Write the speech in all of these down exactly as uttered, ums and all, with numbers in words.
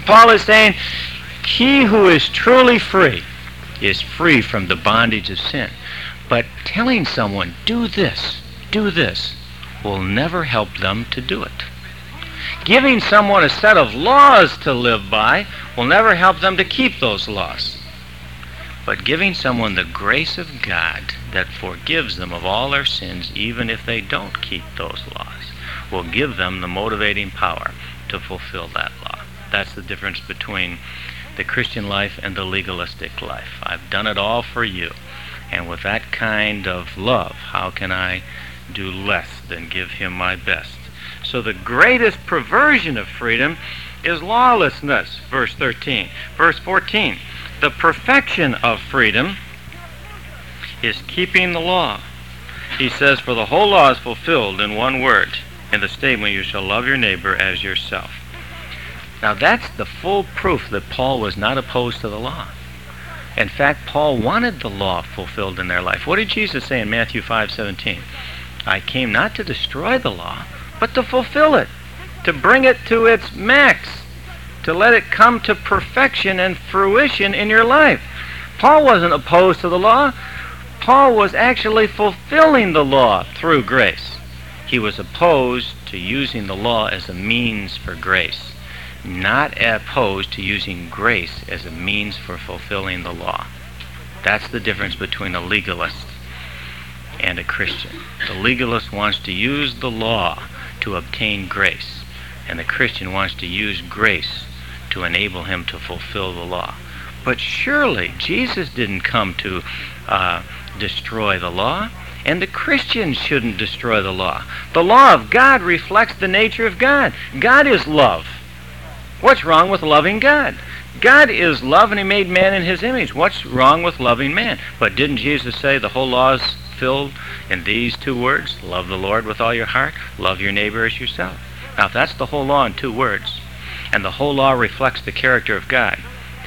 Paul is saying, he who is truly free is free from the bondage of sin. But telling someone, do this, do this, will never help them to do it. Giving someone a set of laws to live by will never help them to keep those laws. But giving someone the grace of God that forgives them of all their sins, even if they don't keep those laws, will give them the motivating power to fulfill that law. That's the difference between the Christian life and the legalistic life. I've done it all for you. And with that kind of love, how can I do less than give him my best? So the greatest perversion of freedom is lawlessness, verse thirteen. Verse fourteen, the perfection of freedom is keeping the law. He says, for the whole law is fulfilled in one word, in the statement, you shall love your neighbor as yourself. Now that's the full proof that Paul was not opposed to the law. In fact, Paul wanted the law fulfilled in their life. What did Jesus say in Matthew five seventeen? I came not to destroy the law, but to fulfill it, to bring it to its max, to let it come to perfection and fruition in your life. Paul wasn't opposed to the law. Paul was actually fulfilling the law through grace. He was opposed to using the law as a means for grace, not opposed to using grace as a means for fulfilling the law. That's the difference between a legalist and a Christian. The legalist wants to use the law to obtain grace, and the Christian wants to use grace to enable him to fulfill the law. But surely Jesus didn't come to uh, destroy the law, and the Christians shouldn't destroy the law. The law of God reflects the nature of God. God is love. What's wrong with loving God? God is love, and he made man in his image. What's wrong with loving man? But didn't Jesus say the whole law is filled in these two words? Love the Lord with all your heart, love your neighbor as yourself. Now if that's the whole law in two words, and the whole law reflects the character of God,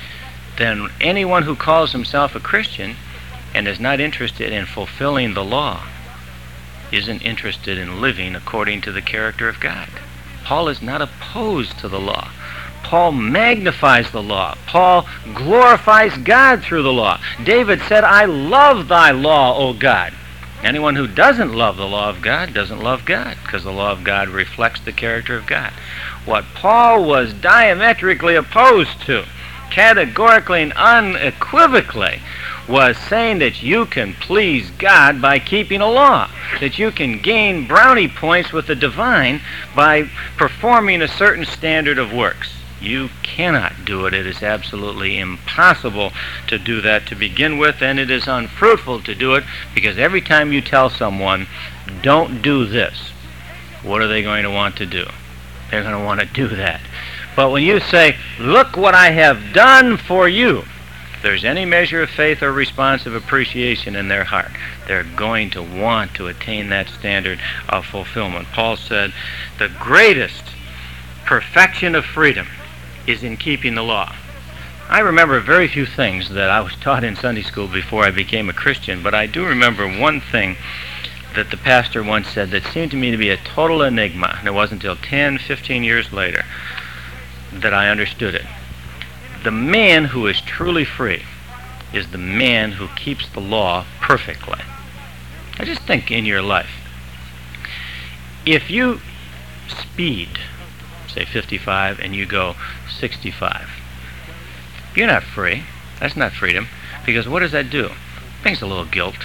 then anyone who calls himself a Christian and is not interested in fulfilling the law isn't interested in living according to the character of God. Paul is not opposed to the law. Paul magnifies the law. Paul glorifies God through the law. David said, I love thy law, O God. Anyone who doesn't love the law of God doesn't love God, because the law of God reflects the character of God. What Paul was diametrically opposed to, categorically and unequivocally, was saying that you can please God by keeping a law, that you can gain brownie points with the divine by performing a certain standard of works. You cannot do it. It is absolutely impossible to do that to begin with, and it is unfruitful to do it, because every time you tell someone, don't do this, what are they going to want to do? They're going to want to do that. But when you say, look what I have done for you, if there's any measure of faith or responsive appreciation in their heart, they're going to want to attain that standard of fulfillment. Paul said, the greatest perfection of freedom is in keeping the law. I remember very few things that I was taught in Sunday school before I became a Christian, but I do remember one thing that the pastor once said that seemed to me to be a total enigma, and it wasn't until ten, fifteen years later that I understood it. The man who is truly free is the man who keeps the law perfectly. I just think in your life, if you speed, say fifty-five, and you go sixty-five, you're not free. That's not freedom, because what does that do? It brings a little guilt.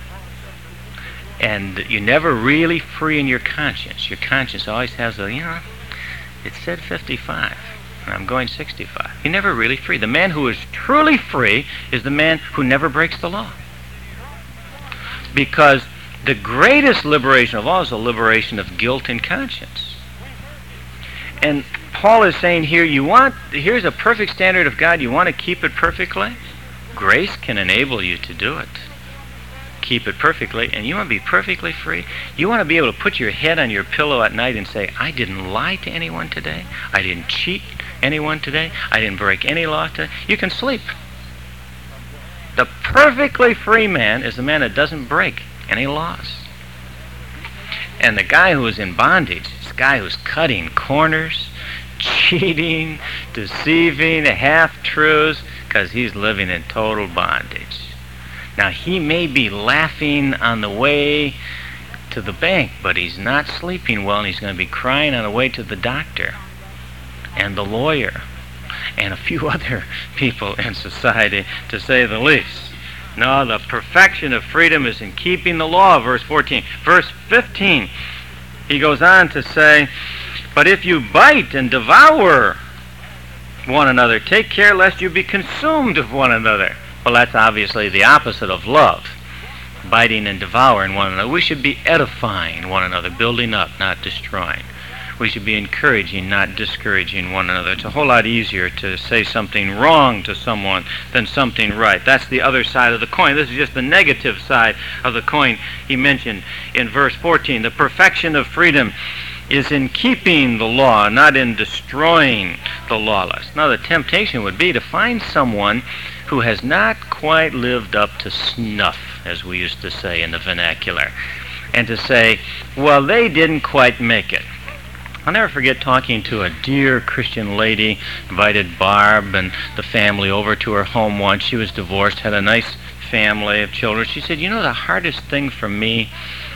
And you're never really free in your conscience. Your conscience always has a, you know, it said fifty-five, and I'm going sixty-five. You're never really free. The man who is truly free is the man who never breaks the law. Because the greatest liberation of all is the liberation of guilt and conscience. And Paul is saying here, you want, here's a perfect standard of God, you want to keep it perfectly? Grace can enable you to do it. Keep it perfectly, and you want to be perfectly free? You want to be able to put your head on your pillow at night and say, I didn't lie to anyone today, I didn't cheat anyone today, I didn't break any law today. You can sleep. The perfectly free man is the man that doesn't break any laws. And the guy who is in bondage, this guy who's cutting corners, cheating, deceiving, half-truths, because he's living in total bondage. Now, he may be laughing on the way to the bank, but he's not sleeping well, and he's going to be crying on the way to the doctor and the lawyer and a few other people in society, to say the least. No, the perfection of freedom is in keeping the law, verse fourteen. Verse fifteen, he goes on to say, but if you bite and devour one another, take care lest you be consumed of one another. Well, that's obviously the opposite of love, biting and devouring one another. We should be edifying one another, building up, not destroying. We should be encouraging, not discouraging one another. It's a whole lot easier to say something wrong to someone than something right. That's the other side of the coin. This is just the negative side of the coin he mentioned in verse fourteen. The perfection of freedom is in keeping the law, not in destroying the lawless. Now, the temptation would be to find someone who has not quite lived up to snuff, as we used to say in the vernacular, and to say, well, they didn't quite make it. I'll never forget talking to a dear Christian lady, invited Barb and the family over to her home once. She was divorced, had a nice family of children. She said, you know, the hardest thing for me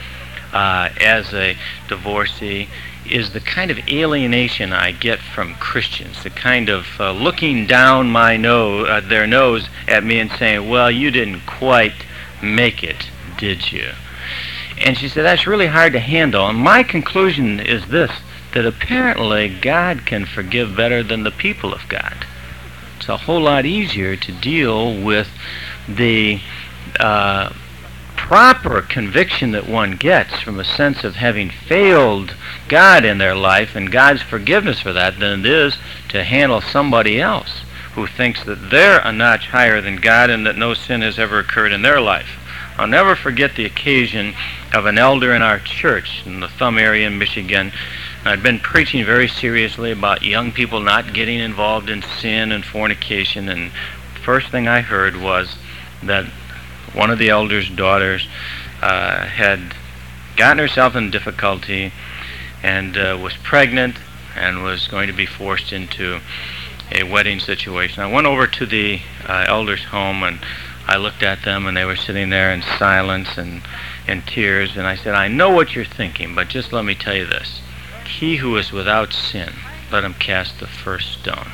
uh, as a divorcee is the kind of alienation I get from Christians, the kind of uh, looking down my nose, uh, their nose at me and saying, well, you didn't quite make it, did you? And she said, that's really hard to handle. And my conclusion is this, that apparently God can forgive better than the people of God. It's a whole lot easier to deal with the uh, proper conviction that one gets from a sense of having failed God in their life and God's forgiveness for that than it is to handle somebody else who thinks that they're a notch higher than God and that no sin has ever occurred in their life. I'll never forget the occasion of an elder in our church in the Thumb area in Michigan. I'd been preaching very seriously about young people not getting involved in sin and fornication, and the first thing I heard was that one of the elder's daughters uh, had gotten herself in difficulty and uh, was pregnant and was going to be forced into a wedding situation. I went over to the uh, elder's home and I looked at them, and they were sitting there in silence and in tears, and I said, I know what you're thinking, but just let me tell you this. He who is without sin, let him cast the first stone.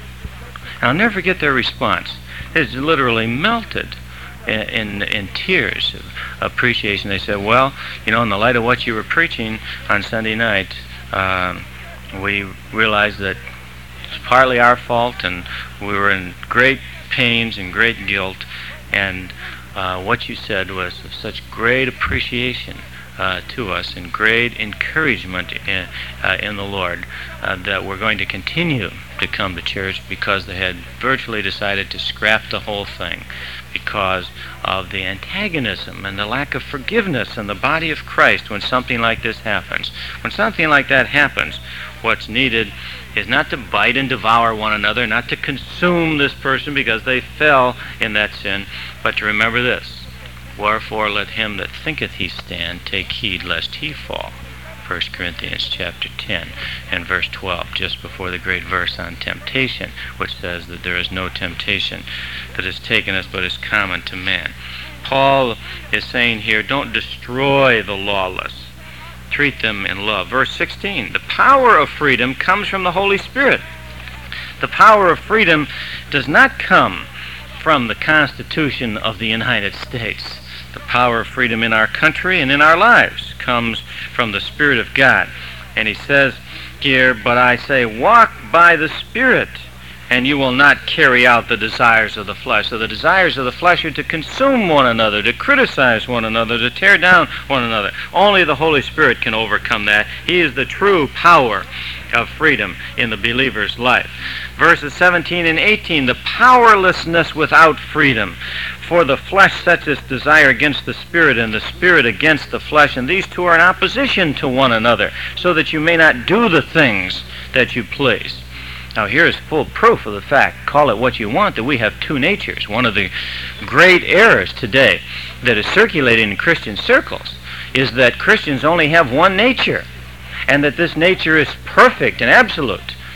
And I'll never forget their response. It literally melted in, in, in tears of appreciation. They said, well, you know, in the light of what you were preaching on Sunday night, um, we realized that it's partly our fault, and we were in great pains and great guilt, and uh, what you said was of such great appreciation uh, to us and great encouragement in, uh, in the Lord uh, that we're going to continue to come to church, because they had virtually decided to scrap the whole thing because of the antagonism and the lack of forgiveness in the body of Christ when something like this happens. When something like that happens, what's needed is not to bite and devour one another, not to consume this person because they fell in that sin, but to remember this: wherefore let him that thinketh he stand take heed lest he fall. First Corinthians chapter ten and verse twelve, just before the great verse on temptation, which says that there is no temptation that has taken us but is common to man. Paul is saying here, don't destroy the lawless. Treat them in love. Verse sixteen, the power of freedom comes from the Holy Spirit. The power of freedom does not come from the Constitution of the United States. The power of freedom in our country and in our lives comes from the Spirit of God. And he says here, but I say, walk by the Spirit, and you will not carry out the desires of the flesh. So the desires of the flesh are to consume one another, to criticize one another, to tear down one another. Only the Holy Spirit can overcome that. He is the true power of freedom in the believer's life. Verses seventeen and eighteen, the powerlessness without freedom. For the flesh sets its desire against the Spirit, and the Spirit against the flesh, and these two are in opposition to one another, so that you may not do the things that you please. Now here is full proof of the fact, call it what you want, that we have two natures. One of the great errors today that is circulating in Christian circles is that Christians only have one nature, and that this nature is perfect and absolute.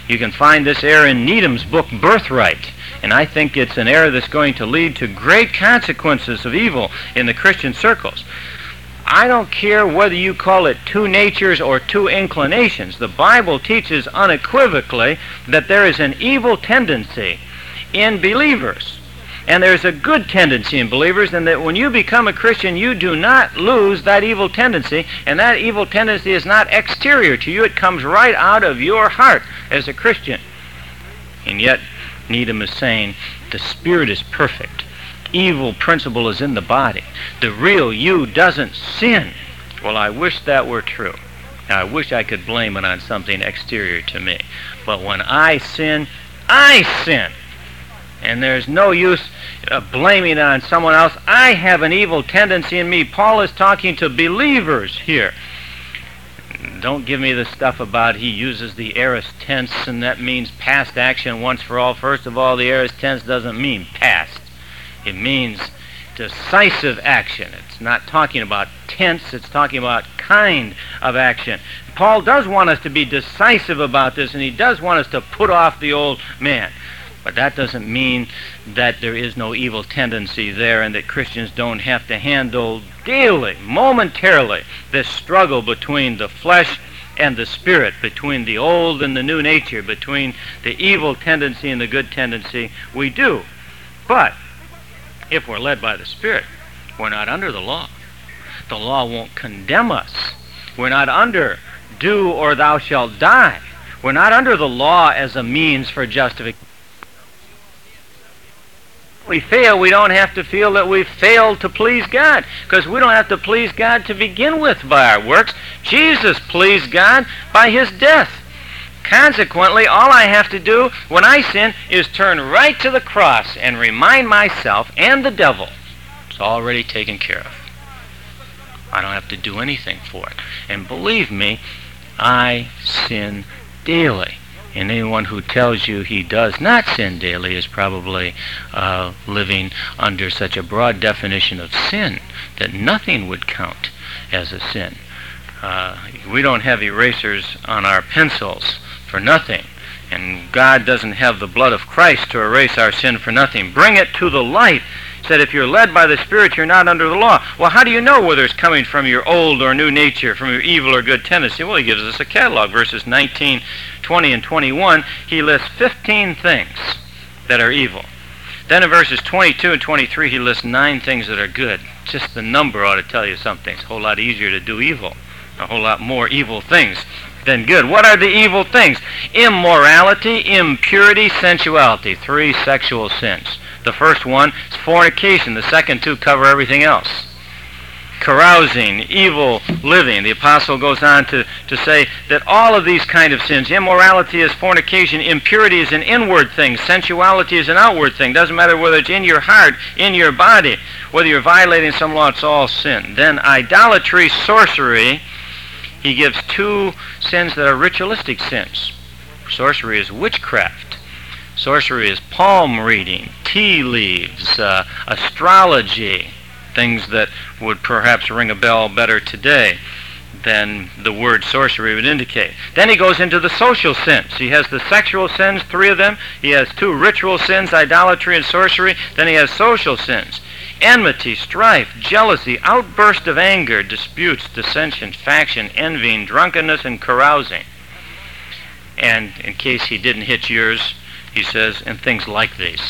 You can find this error in Needham's book, Birthright. And I think it's an error that's going to lead to great consequences of evil in the Christian circles. I don't care whether you call it two natures or two inclinations. The Bible teaches unequivocally that there is an evil tendency in believers. And there's a good tendency in believers, and that when you become a Christian, you do not lose that evil tendency, and that evil tendency is not exterior to you. It comes right out of your heart as a Christian. And yet, Needham is saying the Spirit is perfect. Evil principle is in the body. The real you doesn't sin. Well, I wish that were true. I wish I could blame it on something exterior to me. But when I sin, I sin. And there's no use uh, blaming it on someone else. I have an evil tendency in me. Paul is talking to believers here. Don't give me the stuff about he uses the aorist tense and that means past action once for all. First of all, the aorist tense doesn't mean past. It means decisive action. It's not talking about tense. It's talking about kind of action. Paul does want us to be decisive about this, and he does want us to put off the old man. But that doesn't mean that there is no evil tendency there and that Christians don't have to handle daily, momentarily, this struggle between the flesh and the spirit, between the old and the new nature, between the evil tendency and the good tendency. We do. But if we're led by the Spirit, we're not under the law. The law won't condemn us. We're not under do or thou shalt die. We're not under the law as a means for justification. We fail, we don't have to feel that we've failed to please God, because we don't have to please God to begin with by our works. Jesus pleased God by his death. Consequently, all I have to do when I sin is turn right to the cross and remind myself and the devil it's already taken care of. I don't have to do anything for it. And believe me, I sin daily. And anyone who tells you he does not sin daily is probably uh, living under such a broad definition of sin that nothing would count as a sin. Uh, we don't have erasers on our pencils for nothing. And God doesn't have the blood of Christ to erase our sin for nothing. Bring it to the light. He said if you're led by the Spirit, you're not under the law. Well, how do you know whether it's coming from your old or new nature, from your evil or good tendency? Well, he gives us a catalog. Verses nineteen, twenty, and twenty-one, he lists fifteen things that are evil. Then in verses twenty-two and twenty-three, he lists nine things that are good. Just the number ought to tell you something. It's a whole lot easier to do evil, a whole lot more evil things than good. What are the evil things? Immorality, impurity, sensuality. Three sexual sins. The first one is fornication. The second two cover everything else. Carousing, evil living. The apostle goes on to, to say that all of these kind of sins, immorality is fornication, impurity is an inward thing, sensuality is an outward thing. Doesn't matter whether it's in your heart, in your body, whether you're violating some law, it's all sin. Then idolatry, sorcery, he gives two sins that are ritualistic sins. Sorcery is witchcraft. Sorcery is palm reading, tea leaves, uh, astrology, things that would perhaps ring a bell better today than the word sorcery would indicate. Then he goes into the social sins. He has the sexual sins, three of them. He has two ritual sins, idolatry and sorcery. Then he has social sins. Enmity, strife, jealousy, outburst of anger, disputes, dissension, faction, envying, drunkenness, and carousing. And in case he didn't hit yours, he says, and things like these,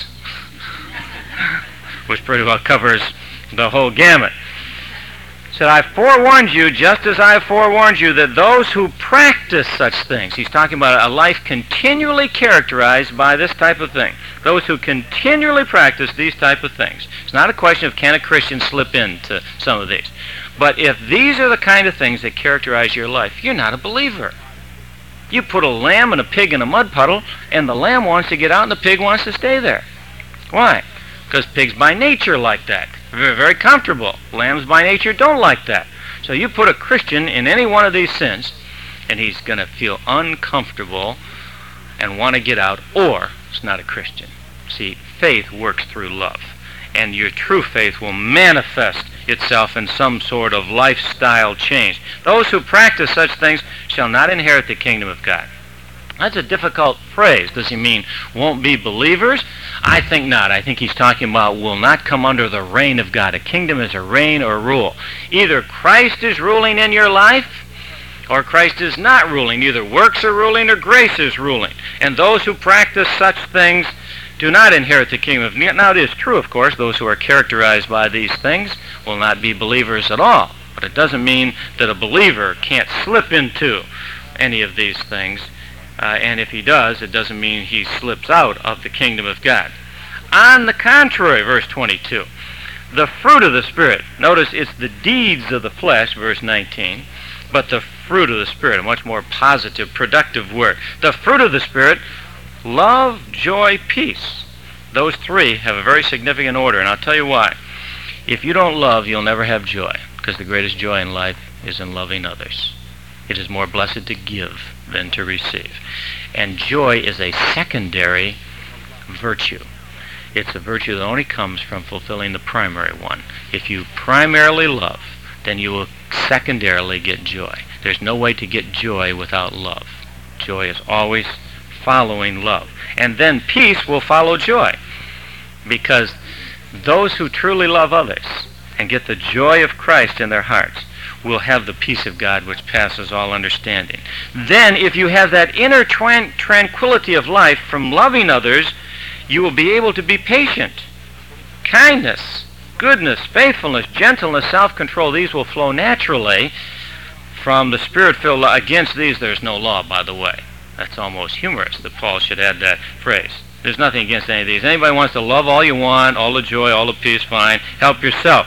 which pretty well covers the whole gamut. He said, I forewarned you, just as I forewarned you, that those who practice such things, he's talking about a life continually characterized by this type of thing. Those who continually practice these type of things. It's not a question of can a Christian slip into some of these. But if these are the kind of things that characterize your life, you're not a believer. You put a lamb and a pig in a mud puddle, and the lamb wants to get out and the pig wants to stay there. Why? Because pigs by nature like that. They're very comfortable. Lambs by nature don't like that. So you put a Christian in any one of these sins, and he's going to feel uncomfortable and want to get out, or it's not a Christian. See, faith works through love, and your true faith will manifest itself in some sort of lifestyle change. Those who practice such things shall not inherit the kingdom of God. That's a difficult phrase. Does he mean won't be believers? I think not. I think he's talking about will not come under the reign of God. A kingdom is a reign or rule. Either Christ is ruling in your life, or Christ is not ruling. Either works are ruling or grace is ruling. And those who practice such things do not inherit the kingdom of God. Now it is true, of course, those who are characterized by these things will not be believers at all. But it doesn't mean that a believer can't slip into any of these things. Uh, and if he does, it doesn't mean he slips out of the kingdom of God. On the contrary, verse twenty-two, the fruit of the Spirit. Notice it's the deeds of the flesh, verse nineteen, but the fruit of the Spirit, a much more positive, productive word. The fruit of the Spirit, love, joy, peace. Those three have a very significant order, and I'll tell you why. If you don't love, you'll never have joy, because the greatest joy in life is in loving others. It is more blessed to give than to receive. And joy is a secondary virtue. It's a virtue that only comes from fulfilling the primary one. If you primarily love, then you will secondarily get joy. There's no way to get joy without love. Joy is always following love. And then peace will follow joy, because those who truly love others and get the joy of Christ in their hearts will have the peace of God which passes all understanding. Then, if you have that inner tran- tranquility of life from loving others, you will be able to be patient. Kindness, goodness, faithfulness, gentleness, self-control, these will flow naturally from the Spirit-filled law. Against these there's no law, by the way. That's almost humorous that Paul should add that phrase. There's nothing against any of these. Anybody wants to love all you want, all the joy, all the peace, fine. Help yourself.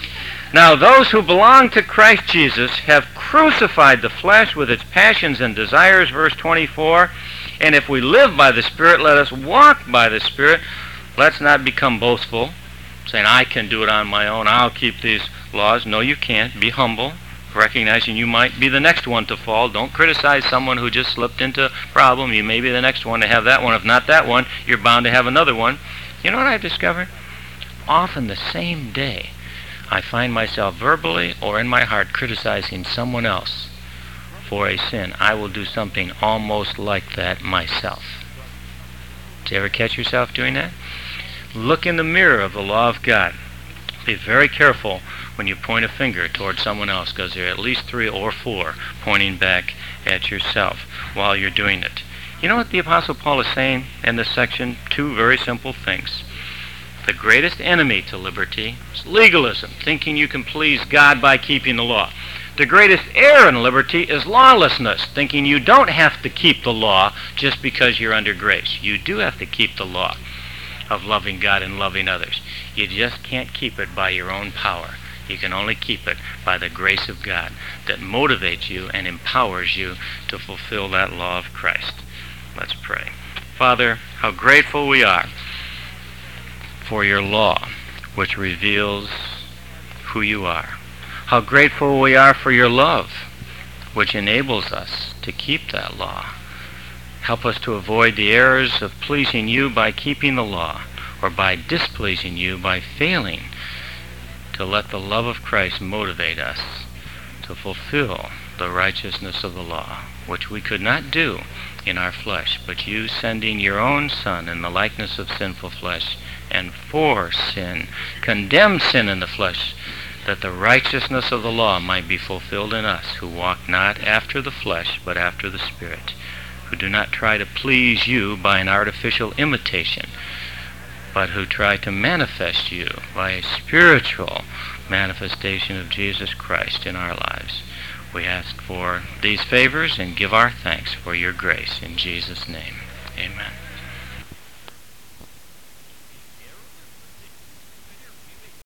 Now, those who belong to Christ Jesus have crucified the flesh with its passions and desires, verse twenty-four. And if we live by the Spirit, let us walk by the Spirit. Let's not become boastful, saying, I can do it on my own, I'll keep these laws. No, you can't. Be humble, recognizing you might be the next one to fall. Don't criticize someone who just slipped into a problem. You may be the next one to have that one. If not that one, you're bound to have another one. You know what I've discovered? Often the same day, I find myself verbally or in my heart criticizing someone else for a sin. I will do something almost like that myself. Did you ever catch yourself doing that? Look in the mirror of the law of God. Be very careful when you point a finger toward someone else, because there are at least three or four pointing back at yourself while you're doing it. You know what the Apostle Paul is saying in this section? Two very simple things. The greatest enemy to liberty is legalism, thinking you can please God by keeping the law. The greatest error in liberty is lawlessness, thinking you don't have to keep the law just because you're under grace. You do have to keep the law of loving God and loving others. You just can't keep it by your own power. You can only keep it by the grace of God that motivates you and empowers you to fulfill that law of Christ. Let's pray. Father, how grateful we are for your law, which reveals who you are. How grateful we are for your love, which enables us to keep that law. Help us to avoid the errors of pleasing you by keeping the law, or by displeasing you by failing to let the love of Christ motivate us to fulfill the righteousness of the law, which we could not do in our flesh, but you sending your own Son in the likeness of sinful flesh, and for sin, condemned sin in the flesh, that the righteousness of the law might be fulfilled in us, who walk not after the flesh, but after the Spirit, who do not try to please you by an artificial imitation, but who try to manifest you by a spiritual manifestation of Jesus Christ in our lives. We ask for these favors and give our thanks for your grace. In Jesus' name, amen.